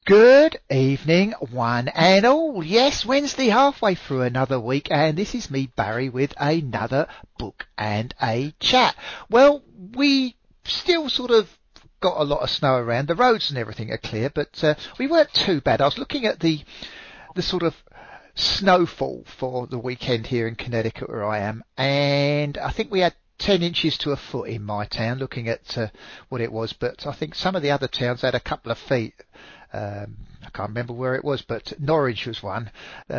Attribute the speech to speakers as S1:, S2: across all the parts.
S1: Good evening, one and all. Yes, Wednesday, halfway through another week, and this is me, Barry, with another book and a chat. Well, we still sort of got a lot of snow around. The roads and everything are clear, but we weren't too bad. I was looking at the sort of snowfall for the weekend here in Connecticut where I am, and I think we had 10 inches to a foot in my town, looking at what it was, but I think some of the other towns had a couple of feet. I can't remember where it was, but Norwich was one,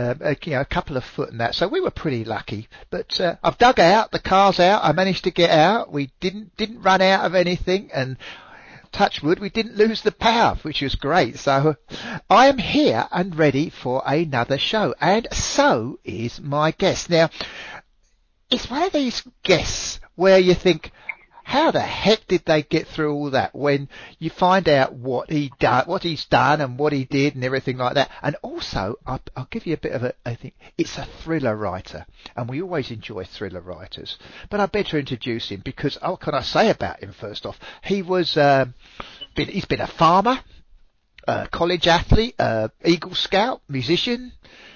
S1: a couple of foot and that. So we were pretty lucky. But I've dug out, the car's out. I managed to get out. We didn't run out of anything, and touch wood, we didn't lose the power, which was great. So I am here and ready for another show, and so is my guest. Now, it's one of these guests where you think, how the heck did they get through all that, when you find out what he's done and what he did and everything like that. And also, I'll give you a bit of I think it's a thriller writer, and we always enjoy thriller writers. But I better introduce him, because what can I say about him first off? He was, he's been a farmer, college athlete, Eagle Scout, musician,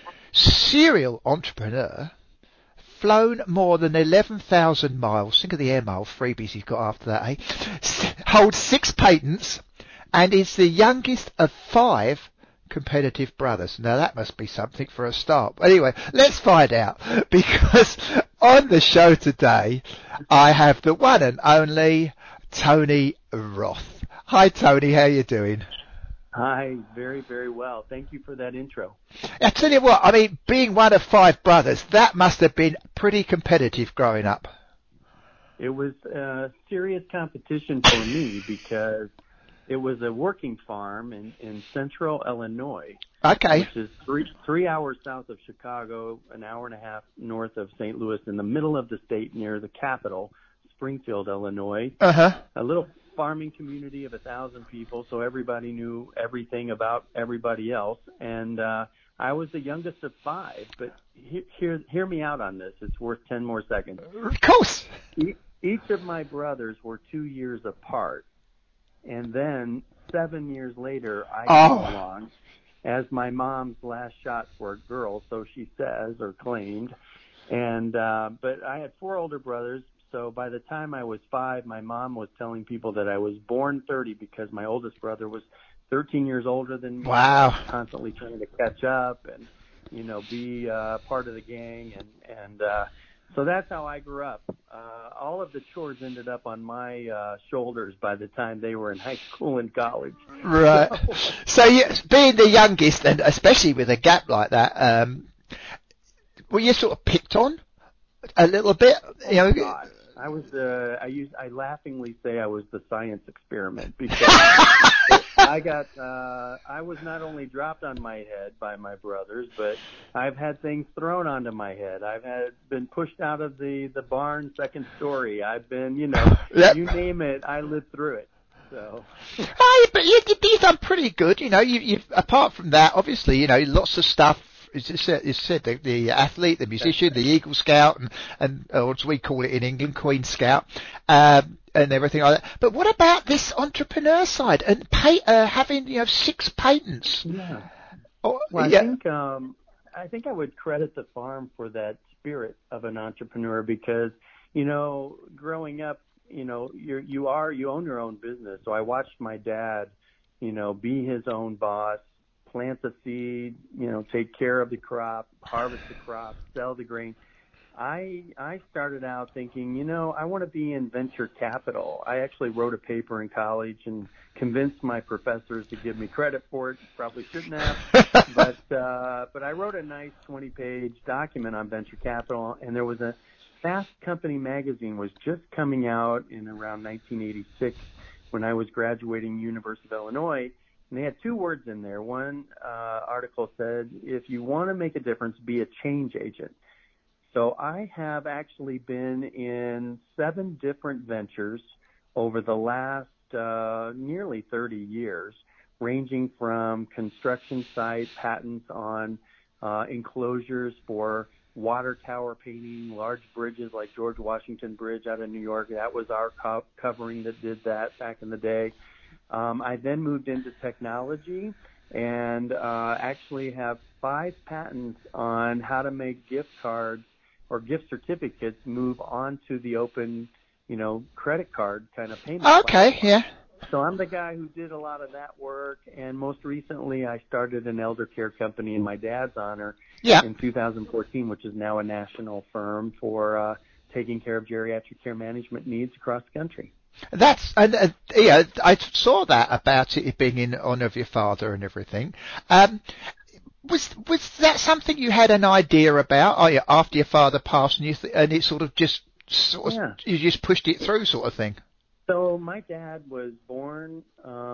S1: serial entrepreneur, flown more than 11,000 miles. Think of the air mile freebies he's got after that, eh? Holds 6 patents, and is the youngest of 5 competitive brothers. Now that must be something for a start. Anyway, let's find out, because on the show today, I have the one and only Tony Roth. Hi Tony, how you doing?
S2: Hi, very, very well. Thank you for that intro.
S1: I tell you what, I mean, being one of 5 brothers, that must have been pretty competitive growing up.
S2: It was serious competition for me, because it was a working farm in central Illinois.
S1: Okay.
S2: Which is three hours south of Chicago, an hour and a half north of St. Louis, in the middle of the state near the capital, Springfield, Illinois.
S1: Uh-huh.
S2: A little farming community of 1,000 people, so everybody knew everything about everybody else. And I was the youngest of 5, but hear me out on this. It's worth 10 more seconds.
S1: Of course.
S2: Each of my brothers were 2 years apart, and then 7 years later, I came along as my mom's last shot for a girl, so she says, or claimed. And but I had 4 older brothers. So by the time I was 5, my mom was telling people that I was born 30, because my oldest brother was 13 years older than me.
S1: Wow.
S2: Constantly trying to catch up and, be part of the gang. And so that's how I grew up. All of the chores ended up on my shoulders by the time they were in high school and college.
S1: Right. So being the youngest, and especially with a gap like that, were you sort of picked on a little bit?
S2: Oh, God. I was I laughingly say I was the science experiment, because I was not only dropped on my head by my brothers, but I've had things thrown onto my head. I've been pushed out of the barn, second story. I've been,
S1: Yep.
S2: You name it, I lived through it. So.
S1: But you've done pretty good. You've apart from that, obviously, lots of stuff. It's said the athlete, the musician, the Eagle Scout, and or as we call it in England, Queen Scout, and everything like that. But what about this entrepreneur side and having 6 patents?
S2: Yeah.
S1: Well,
S2: I think I would credit the farm for that spirit of an entrepreneur, because growing up, you own your own business. So I watched my dad, be his own boss. Plant the seed, take care of the crop, harvest the crop, sell the grain. I started out thinking, I want to be in venture capital. I actually wrote a paper in college and convinced my professors to give me credit for it. Probably shouldn't have, but I wrote a nice 20-page document on venture capital, and there was Fast Company magazine was just coming out in around 1986 when I was graduating University of Illinois. And they had 2 words in there. One article said, if you want to make a difference, be a change agent. So I have actually been in 7 different ventures over the last nearly 30 years, ranging from construction site patents on enclosures for water tower painting, large bridges like George Washington Bridge out of New York. That was our covering that did that back in the day. I then moved into technology, and actually have 5 patents on how to make gift cards or gift certificates move onto the open, credit card kind of payment
S1: Okay,
S2: platform.
S1: yeah.
S2: So I'm the guy who did a lot of that work, and most recently I started an elder care company in my dad's honor in 2014, which is now a national firm for taking care of geriatric care management needs across the country.
S1: I saw that about it being in honor of your father and everything. Was that something you had an idea about after your father passed, and it sort of you just pushed it through, sort of thing?
S2: So my dad was born,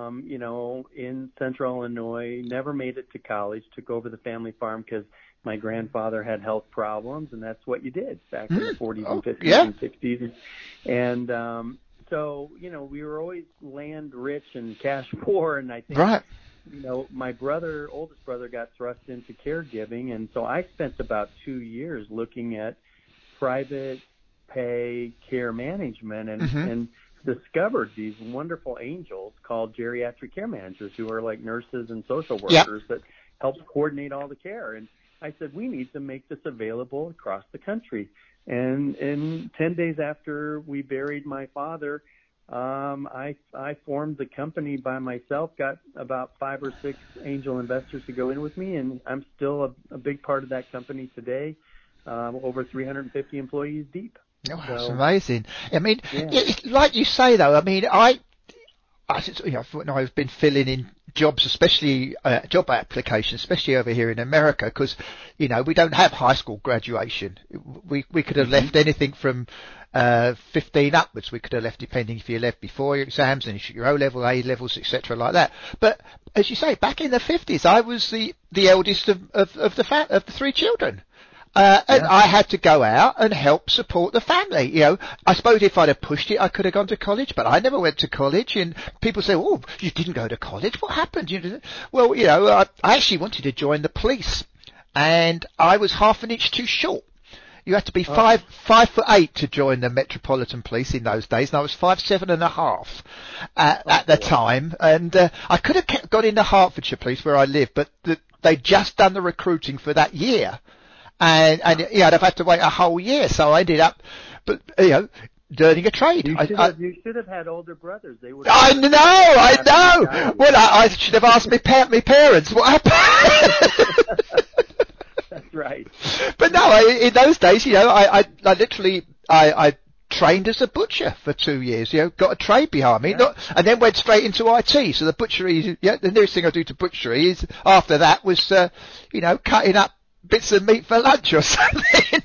S2: in Central Illinois, never made it to college, took over the family farm because my grandfather had health problems, and that's what you did back in the 40s and 50s and 60s. And so, we were always land rich and cash poor, and I think, my oldest brother got thrust into caregiving, and so I spent about 2 years looking at private pay care management and discovered these wonderful angels called geriatric care managers who are like nurses and social workers that help coordinate all the care. And I said, we need to make this available across the country. And 10 days after we buried my father, I formed the company by myself, got about 5 or 6 angel investors to go in with me, and I'm still a big part of that company today, over 350 employees deep.
S1: Oh, that's amazing. I mean, like you say, though, I mean, when I've been filling in jobs, especially job applications, especially over here in America, because, we don't have high school graduation. We could have left anything from 15 upwards. We could have left, depending if you left before your exams and you took your O-level, A-levels, etc., like that. But as you say, back in the 50s, I was the eldest of the 3 children. And I had to go out and help support the family. I suppose if I'd have pushed it, I could have gone to college, but I never went to college. And people say, "Oh, you didn't go to college? What happened?" Well, I actually wanted to join the police, and I was half an inch too short. You had to be 5'8" to join the Metropolitan Police in those days, and I was 5'7.5" at the time. And I could have got into Hertfordshire Police where I live, but they'd just done the recruiting for that year. And I'd have had to wait a whole year, so I ended up, learning a trade.
S2: You should have had older brothers. They would.
S1: I know. Well, I should have asked my parents what happened.
S2: That's right.
S1: But no, in those days, I literally trained as a butcher for 2 years. Got a trade behind me, and then went straight into IT. So the butchery, the nearest thing I do to butchery is after that was, cutting up bits of meat for lunch or something.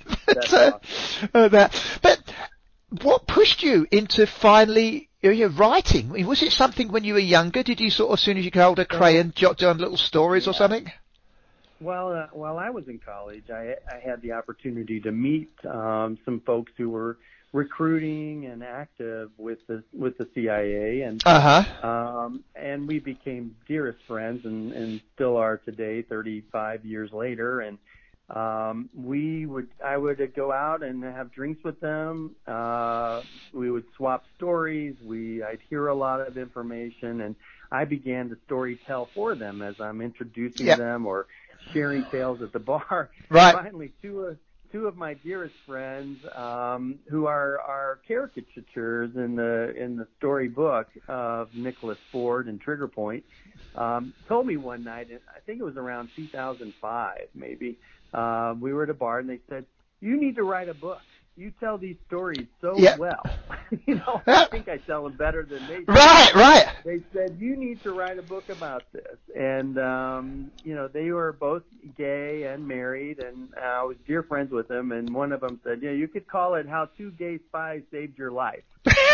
S1: But what pushed you into finally writing? I mean, was it something when you were younger? Did you sort of, as soon as you could hold a crayon, jot down little stories or something?
S2: Well, while I was in college, I had the opportunity to meet some folks who were recruiting and active with the CIA, and we became dearest friends, and still are today, 35 years later. And I would go out and have drinks with them. We would swap stories. I'd hear a lot of information, and I began to story tell for them as I'm introducing them or sharing tales at the bar.
S1: Right.
S2: Finally, two of my dearest friends, who are caricatures in the storybook of Nicholas Ford and Trigger Point, told me one night, I think it was around 2005 maybe, we were at a bar and they said, "You need to write a book. You tell these stories so well." I think I tell them better than they do.
S1: Right.
S2: They said, "You need to write a book about this." And, they were both gay and married, and I was dear friends with them. And one of them said, "You could call it How 2 Gay Spies Saved Your Life."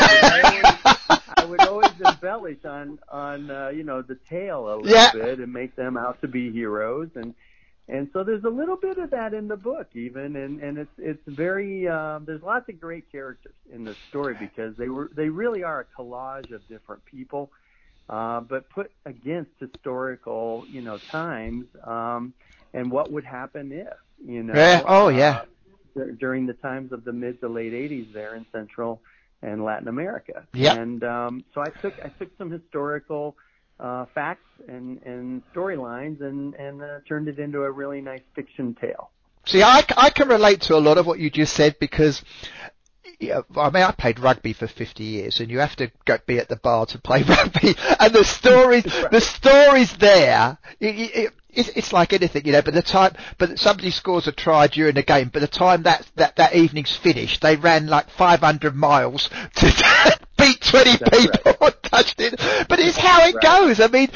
S2: I would always embellish on the tale a little bit and make them out to be heroes. And so there's a little bit of that in the book even, and it's very, there's lots of great characters in the story because they really are a collage of different people, but put against historical, times, and what would happen if, during the times of the mid to late 80s there in Central and Latin America. And, so I took some historical facts and storylines and turned it into a really nice fiction tale.
S1: See, I can relate to a lot of what you just said because, yeah, I mean, I played rugby for 50 years, and you have to be at the bar to play rugby, and the stories, right. The stories there, it's like anything, you know. But somebody scores a try during the game. By the time that evening's finished, they ran like 500 miles to beat 20 people and touched it. But it's how it goes. I mean,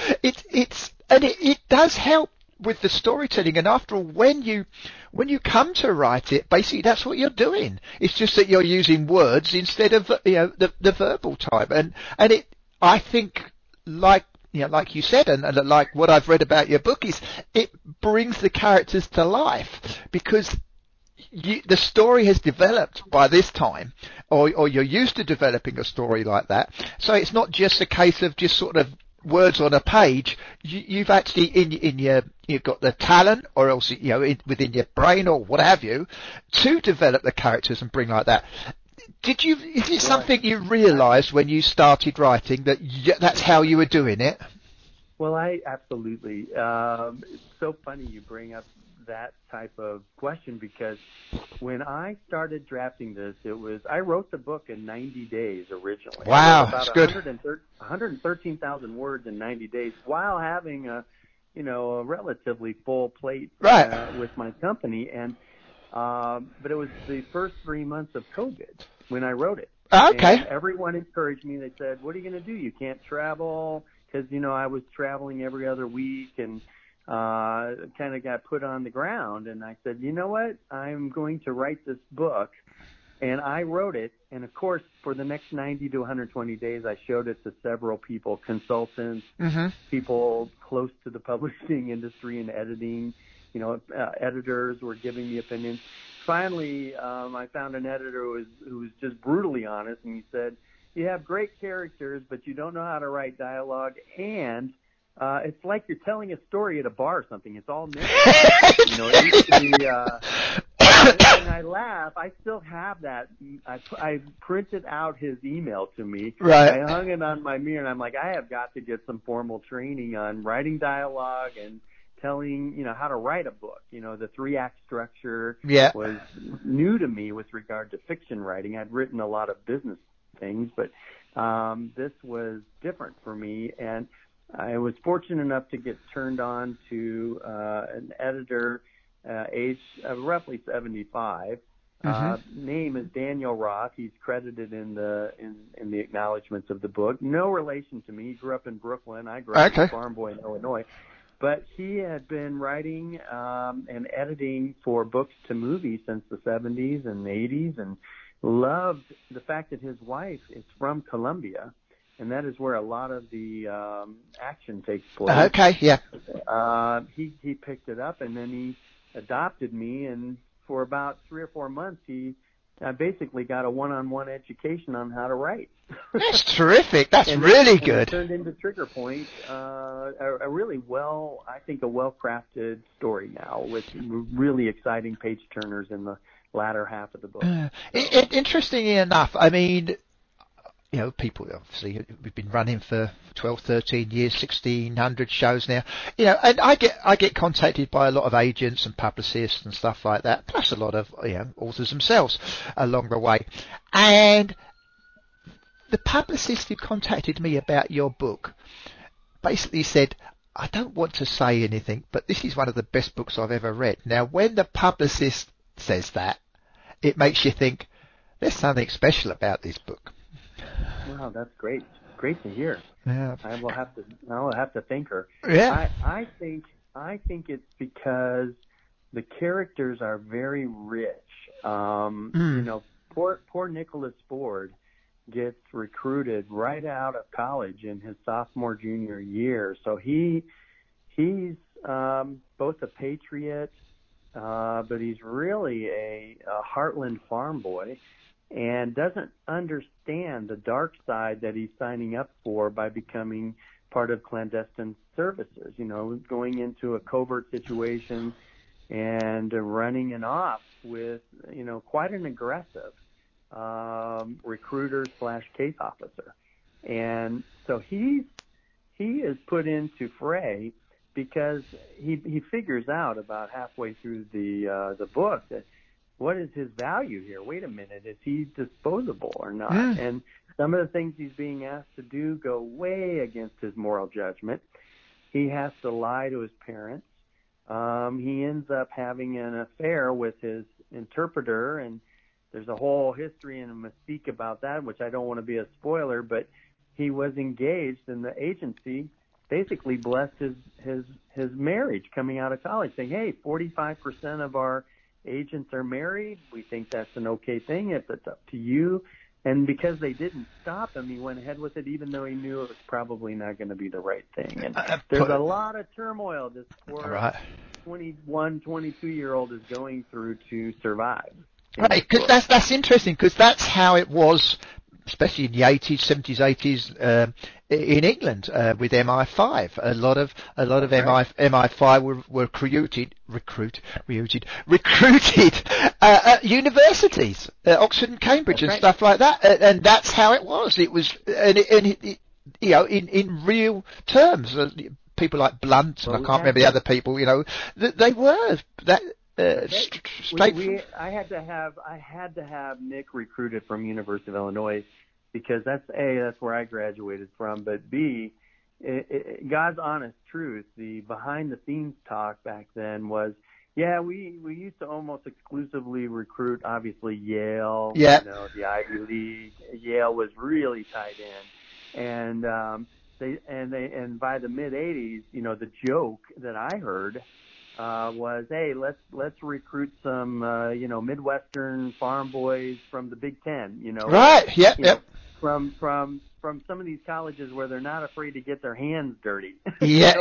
S1: it does help with the storytelling, and after all, when you come to write it, basically that's what you're doing. It's just that you're using words instead of the verbal type, and I think like you said, and like what I've read about your book is it brings the characters to life because the story has developed by this time, or you're used to developing a story like that. So it's not just a case of just sort of words on a page. You've actually you've got the talent, or else within your brain or what have you, to develop the characters and bring like that. Is it something you realised when you started writing that that's how you were doing it?
S2: Well, I absolutely. It's so funny you bring up that type of question because when I started drafting this, I wrote the book in 90 days originally.
S1: Wow,
S2: that's
S1: good.
S2: 113,000 words in 90 days while having a relatively full plate with my company, and but it was the first 3 months of COVID when I wrote it.
S1: Okay.
S2: And everyone encouraged me. They said, "What are you going to do? You can't travel." Because I was traveling every other week and kind of got put on the ground. And I said, you know what? I'm going to write this book. And I wrote it. And, of course, for the next 90 to 120 days, I showed it to several people, consultants, people close to the publishing industry and editing. Editors were giving me opinions. Finally, I found an editor who was just brutally honest, and he said, you have great characters, but you don't know how to write dialogue, and it's like you're telling a story at a bar or something. It's all narrative. It used to be, and I laugh. I still have that. I printed out his email to me.
S1: Right.
S2: I hung it on my mirror, and I'm like, I have got to get some formal training on writing dialogue and telling, how to write a book. The 3-act structure was new to me with regard to fiction writing. I'd written a lot of business things, but this was different for me, and I was fortunate enough to get turned on to an editor, age roughly 75. Name is Daniel Roth. He's credited in the acknowledgments of the book. No relation to me. He grew up in Brooklyn. I grew up in Farm Boy in Illinois. But he had been writing and editing for books to movies since the 70s and 80s, and loved the fact that his wife is from Colombia, and that is where a lot of the action takes place.
S1: Okay, yeah.
S2: He picked it up, and then he adopted me, and for about 3 or 4 months, I basically got a one-on-one education on how to write.
S1: That's terrific. That's really good.
S2: It turned into Trigger Point, a really well-crafted story now with really exciting page turners in the latter half of the book.
S1: Interestingly enough, I mean, people, obviously, we've been running for 12, 13 years, 1,600 shows now, and I get contacted by a lot of agents and publicists and stuff like that, plus a lot of, authors themselves along the way. And the publicist who contacted me about your book basically said, I don't want to say anything, but this is one of the best books I've ever read. Now, when the publicist says that, it makes you think, there's something special about this book.
S2: Wow, that's great. Great to hear.
S1: Yeah.
S2: I will have to thank her.
S1: Yeah.
S2: I think it's because the characters are very rich. Poor Nicholas Ford gets recruited right out of college in his sophomore junior year. So he's both a patriot, but he's really a heartland farm boy, and doesn't understand the dark side that he's signing up for by becoming part of clandestine services, going into a covert situation and running an off with, quite an aggressive recruiter / case officer. And so he's he is put into fray because he figures out about halfway through the book that what is his value here? Wait a minute, is he disposable or not? And some of the things he's being asked to do go way against his moral judgment. He has to lie to his parents. He ends up having an affair with his interpreter, and there's a whole history and a mystique about that, which I don't want to be a spoiler, but he was engaged, and the agency basically blessed his marriage coming out of college, saying, hey, 45% of our agents are married. We think that's an okay thing if it's up to you. And because they didn't stop him, he went ahead with it, even though he knew it was probably not going to be the right thing. And there's a lot of turmoil this poor 21, 22-year-old is going through to survive.
S1: Right, because that's interesting, because that's how it was, especially in the 80s, 70s, 80s, in England, with MI5. A lot of MI5 were recruited at universities, Oxford and Cambridge and stuff like that. And that's how it was. It was, in real terms, people like Blunt, and I can't remember the other people, they were that,
S2: I had to have Nick recruited from University of Illinois, because that's where I graduated from, but B, God's honest truth, the behind the scenes talk back then was, we used to almost exclusively recruit, obviously Yale, the Ivy League. Yale was really tied in, and by the mid '80s, the joke that I heard was, hey, let's recruit some Midwestern farm boys from the Big Ten,
S1: right,
S2: from some of these colleges where they're not afraid to get their hands dirty.
S1: Yeah,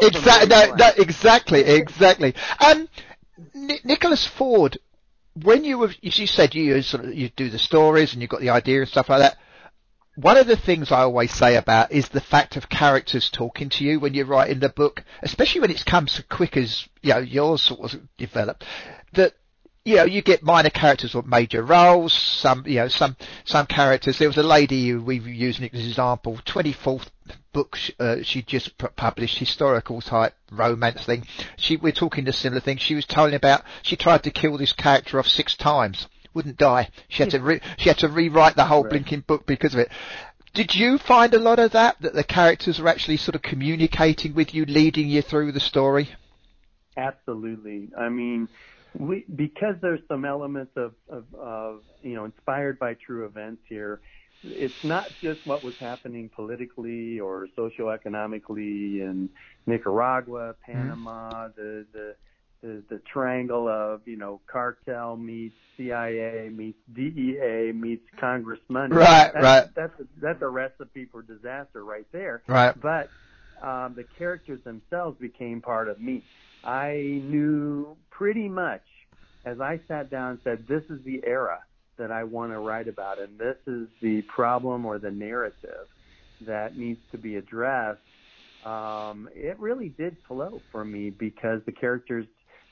S1: exactly. Nicholas Ford, when you said you do the stories and you've got the idea and stuff like that. One of the things I always say about is the fact of characters talking to you when you're writing the book, especially when it comes so quick as, yours sort of developed, that, you get minor characters or major roles, some characters. There was a lady who we've used as an example, 24th book, she just published, historical type romance thing. We're talking a similar thing. She was telling about, she tried to kill this character off 6 times. Wouldn't die. She had to rewrite the whole blinking book because of it. Did you find a lot of that the characters are actually sort of communicating with you, leading you through the story?
S2: Absolutely. I mean, because there's some elements of inspired by true events here. It's not just what was happening politically or socioeconomically in Nicaragua, Panama, the triangle of, cartel meets CIA meets DEA meets congressman. That's a recipe for disaster right there.
S1: Right.
S2: But the characters themselves became part of me. I knew pretty much as I sat down and said, this is the era that I want to write about, and this is the problem or the narrative that needs to be addressed. It really did flow for me because the characters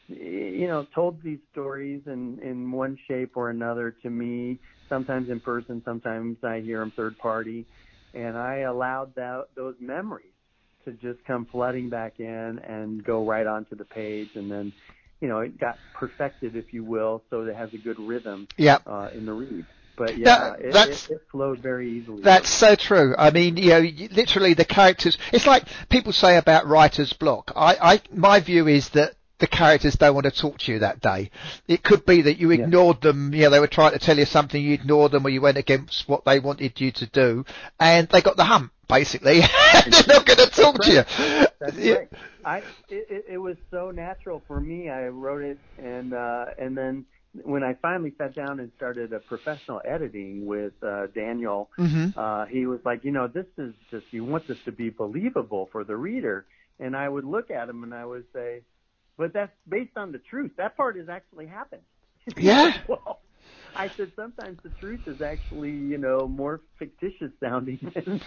S2: told these stories in one shape or another to me, sometimes in person, sometimes I hear them third party, and I allowed those memories to just come flooding back in and go right onto the page, and then, it got perfected, if you will, so it has a good rhythm in the read. But it flowed very easily.
S1: That's so true. I mean, literally the characters, it's like people say about writer's block. My view is that the characters don't want to talk to you that day. It could be that you ignored them, they were trying to tell you something, you ignored them, or you went against what they wanted you to do, and they got the hump, basically. They're not going to talk to you.
S2: That's right. It was so natural for me. I wrote it, and then when I finally sat down and started a professional editing with Daniel, he was like, this is just, you want this to be believable for the reader. And I would look at him and I would say, but that's based on the truth. That part has actually happened.
S1: Yeah.
S2: Well, I said sometimes the truth is actually, more fictitious sounding.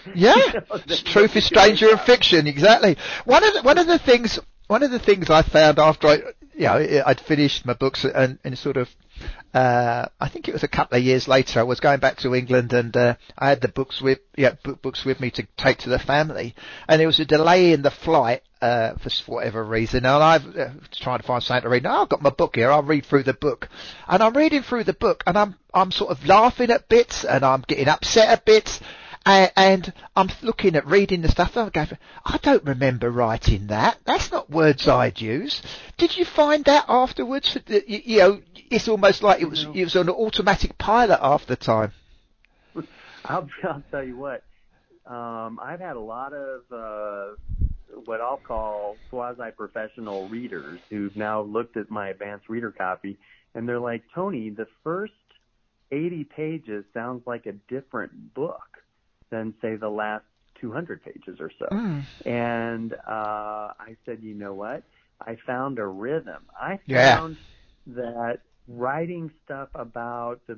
S1: Truth is stranger in fiction. Exactly. One of the things I found after I'd finished my books and sort of, I think it was a couple of years later, I was going back to England and, I had the books books with me to take to the family. And there was a delay in the flight, for whatever reason. And I was trying to find something to read. Now I've got my book here. I'll read through the book. And I'm reading through the book and I'm sort of laughing at bits and I'm getting upset at bits. And I'm looking at reading the stuff and I'm going, I don't remember writing that. That's not words I'd use. Did you find that afterwards? It's almost like it was on an automatic pilot after the time.
S2: I'll tell you what. I've had a lot of what I'll call quasi-professional readers who've now looked at my advanced reader copy, and they're like, Tony, the first 80 pages sounds like a different book than, say, the last 200 pages or so. And I said, you know what? I found a rhythm. I found that writing stuff about the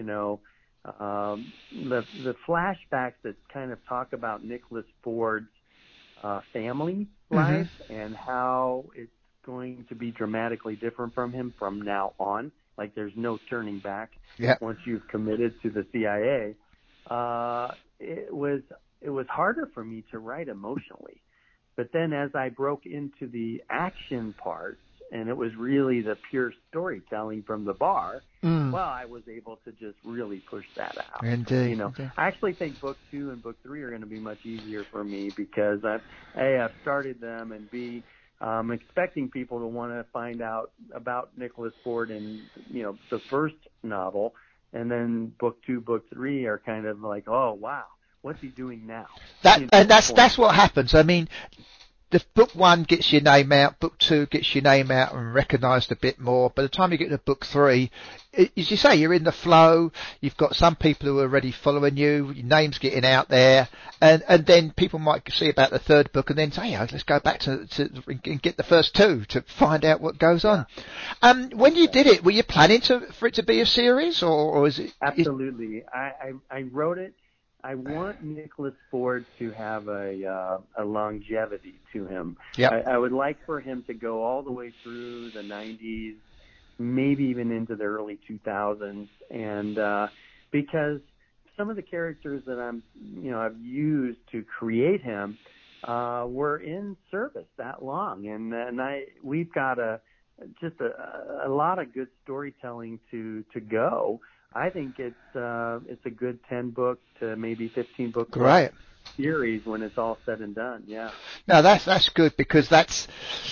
S2: flashbacks that kind of talk about Nicholas Ford's family life and how it's going to be dramatically different from him from now on. Like there's no turning back once you've committed to the CIA. It was harder for me to write emotionally. But then as I broke into the action parts, and it was really the pure storytelling from the bar, well, I was able to just really push that out.
S1: Indeed.
S2: I actually think book 2 and book 3 are going to be much easier for me because I've started them, and B, I'm expecting people to want to find out about Nicholas Ford in, the first novel. And then book 2, book 3 are kind of like, oh, wow, what's he doing now?
S1: That's what happens. I mean, the book 1 gets your name out, book 2 gets your name out and recognised a bit more. By the time you get to book 3, as you say, you're in the flow. You've got some people who are already following you. Your name's getting out there, and then people might see about the third book and then say, let's go back to and get the first 2 to find out what goes on. When you did it, were you planning for it to be a series, or is it?
S2: Absolutely. I wrote it. I want Nicholas Ford to have a longevity to him.
S1: Yep.
S2: I would like for him to go all the way through the 90s, maybe even into the early 2000s, and because some of the characters that I've used to create him were in service that long, and we've got a lot of good storytelling to go. I think it's a good 10 book to maybe 15 book series when it's all said and done. Yeah.
S1: No, that's good, because that's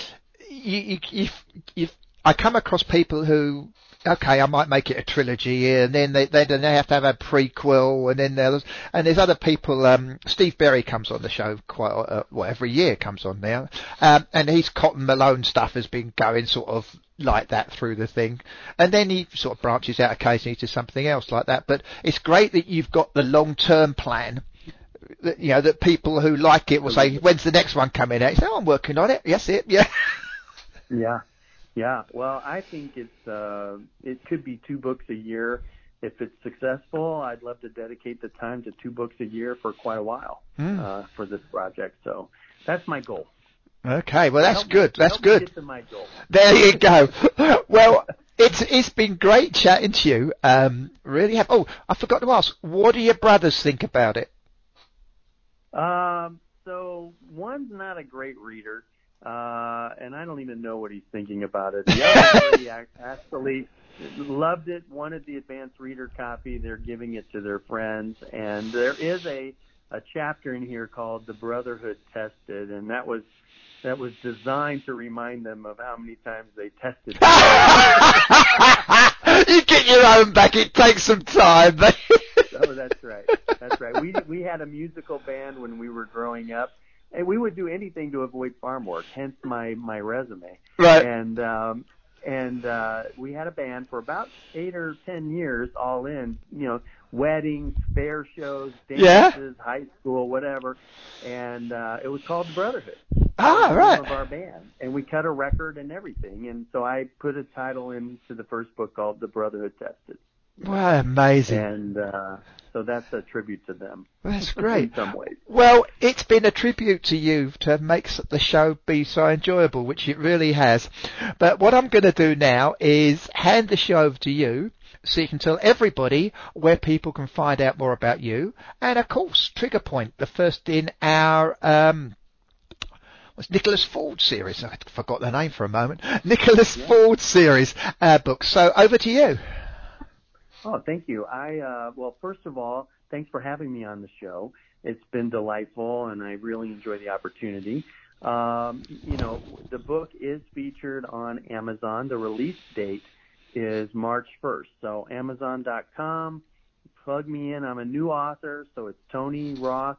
S1: I come across people who, okay, I might make it a trilogy, and then they have to have a prequel, and then there's other people. Steve Berry comes on the show quite every year comes on now, and his Cotton Malone stuff has been going sort of like that through the thing, and then he sort of branches out occasionally to something else like that. But it's great that you've got the long-term plan. That people who like it will say, when's the next one coming out? You say, I'm working on it. Yes,
S2: Yeah. Well, I think it could be 2 books a year. If it's successful, I'd love to dedicate the time to 2 books a year for quite a while for this project. So that's my goal.
S1: Okay, well that's good. That's good.
S2: Get to my goal.
S1: There you go. Well, it's been great chatting to you. Really have. Oh, I forgot to ask. What do your brothers think about it?
S2: So one's not a great reader, and I don't even know what he's thinking about it. The other three actually loved it, wanted the advanced reader copy. They're giving it to their friends, and there is a chapter in here called The Brotherhood Tested, and that was designed to remind them of how many times they tested.
S1: You get your own back. It takes some time.
S2: Oh, that's right. That's right. We had a musical band when we were growing up, and we would do anything to avoid farm work. Hence my resume.
S1: Right.
S2: And we had a band for about 8 or 10 years, all in. Weddings, fair shows, dances, high school, whatever. And it was called The Brotherhood.
S1: Ah, right.
S2: The name of our band, and we cut a record and everything. And so I put a title into the first book called The Brotherhood Tested.
S1: Wow, amazing.
S2: And So that's a tribute to them.
S1: That's great.
S2: In some ways.
S1: Well, it's been a tribute to you to make the show be so enjoyable, which it really has. But what I'm going to do now is hand the show over to you so you can tell everybody where people can find out more about you. And, of course, Trigger Point, the first in our Nicholas Ford series. I forgot the name for a moment. Nicholas Ford series book. So over to you.
S2: Oh, thank you. Well, first of all, thanks for having me on the show. It's been delightful, and I really enjoy the opportunity. The book is featured on Amazon. The release date is March 1st. So Amazon.com, plug me in. I'm a new author, so it's Tony Roth,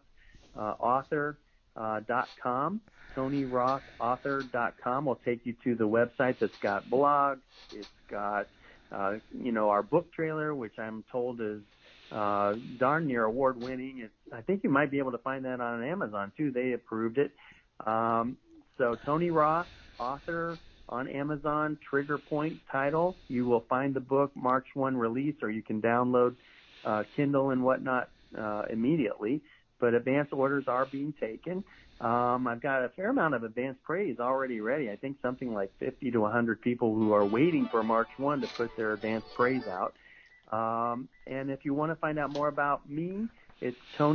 S2: author.com. TonyRothAuthor.com will take you to the website that's got blogs. It's got, our book trailer, which I'm told is darn near award-winning. I think you might be able to find that on Amazon, too. They approved it. So Tony Roth, author on Amazon, Trigger Point title. You will find the book March 1 release, or you can download Kindle and whatnot immediately. But advance orders are being taken. I've got a fair amount of advance praise already ready. I think something like 50 to 100 people who are waiting for March 1 to put their advance praise out. And if you want to find out more about me, it's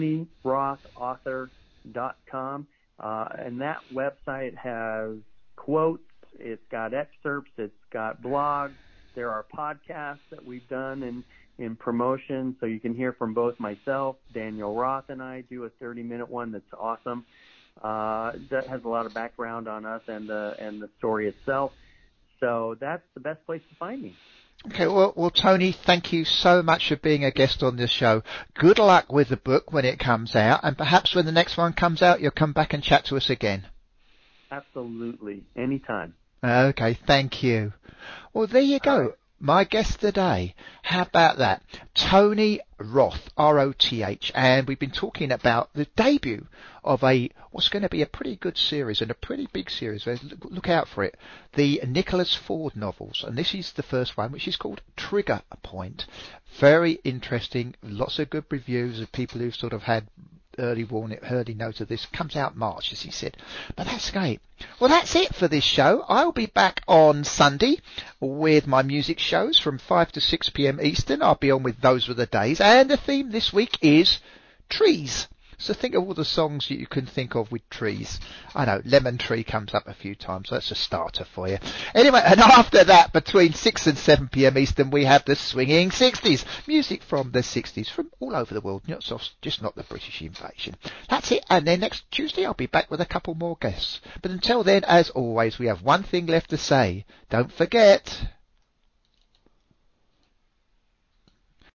S2: TonyRothAuthor.com. And that website has quotes, it's got excerpts, it's got blogs. There are podcasts that we've done in promotion, so you can hear from both myself, Daniel Roth, and I do a 30-minute one that's awesome. That has a lot of background on us and the story itself. So that's the best place to find me.
S1: Okay, well, Tony, thank you so much for being a guest on this show. Good luck with the book when it comes out, and perhaps when the next one comes out, you'll come back and chat to us again.
S2: Absolutely. Anytime.
S1: Okay, thank you. Well, there you go. My guest today. How about that? Tony Roth, R-O-T-H. And we've been talking about the debut of what's going to be a pretty good series and a pretty big series. Look out for it. The Nicholas Ford novels. And this is the first one, which is called Trigger Point. Very interesting. Lots of good reviews of people who've sort of had early note of this. Comes out March, as he said. But that's great. Well, that's it for this show. I'll be back on Sunday with my music shows from 5 to 6 p.m. Eastern. I'll be on with Those Were the Days. And the theme this week is trees. So think of all the songs that you can think of with trees. I know, Lemon Tree comes up a few times. So that's a starter for you. Anyway, and after that, between 6 and 7 p.m. Eastern, we have the Swinging 60s. Music from the 60s, from all over the world, just not the British invasion. That's it. And then next Tuesday, I'll be back with a couple more guests. But until then, as always, we have one thing left to say. Don't forget...